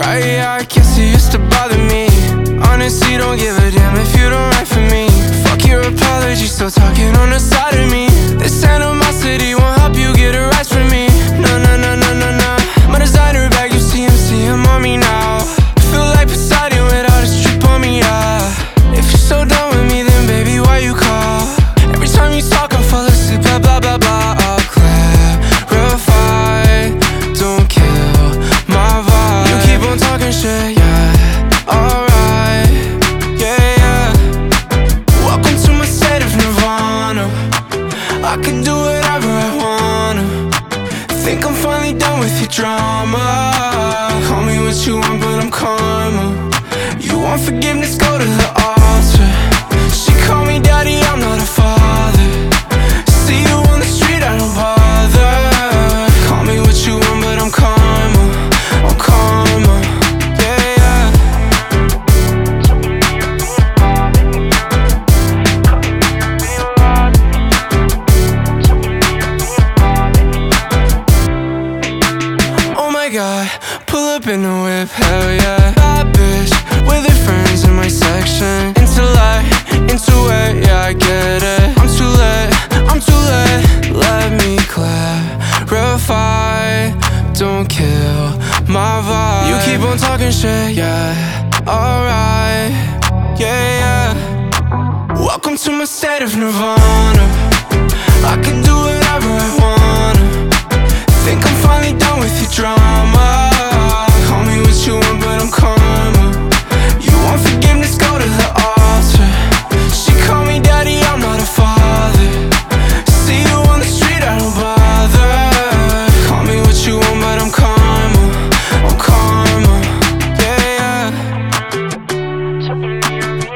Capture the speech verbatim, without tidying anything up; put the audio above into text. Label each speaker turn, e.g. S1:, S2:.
S1: Right, yeah, I guess it used to bother me. Honestly, don't give a damn if you don't write for me. Fuck your apology, still talking on the side of me. This animosity won't help you get a rise from me. No, no, no, no, no, no. My designer bag, you see him, see him on me now. I feel like Poseidon without a strip on me, yeah. If you're so done with me, then baby, why you call? Every time you talk, I fall asleep, blah, blah, blah, blah. I'll clarify, don't kill my vibe. You keep on talking shit, yeah, alright, yeah, yeah. Welcome to my state of nirvana. I can do whatever I wanna. Think I'm finally done with your drama. Call me what you want, but I'm karma. You want forgiveness, go to the altar. She call me daddy, I'm not a father. See you on the street, I don't bother. Call me what you want, but I'm karma. I'm karma, yeah, yeah. Oh my god, pull up in the whip, hell yeah. Bad bitch, with her friends in my section. Intellect, into it, yeah, I get it. I'm too late, I'm too late. Let me clarify, don't kill my vibe. You keep on talking shit, yeah, alright, yeah, yeah. Welcome to my state of nirvana. I can do whatever I wanna. Think I'm finally done with your drama. Call me what you want, but I'm karma. You want forgiveness, go to the altar. She call me daddy, I'm not a father. See you on the street, I don't bother. Call me what you want, but I'm karma. I'm karma, yeah, yeah.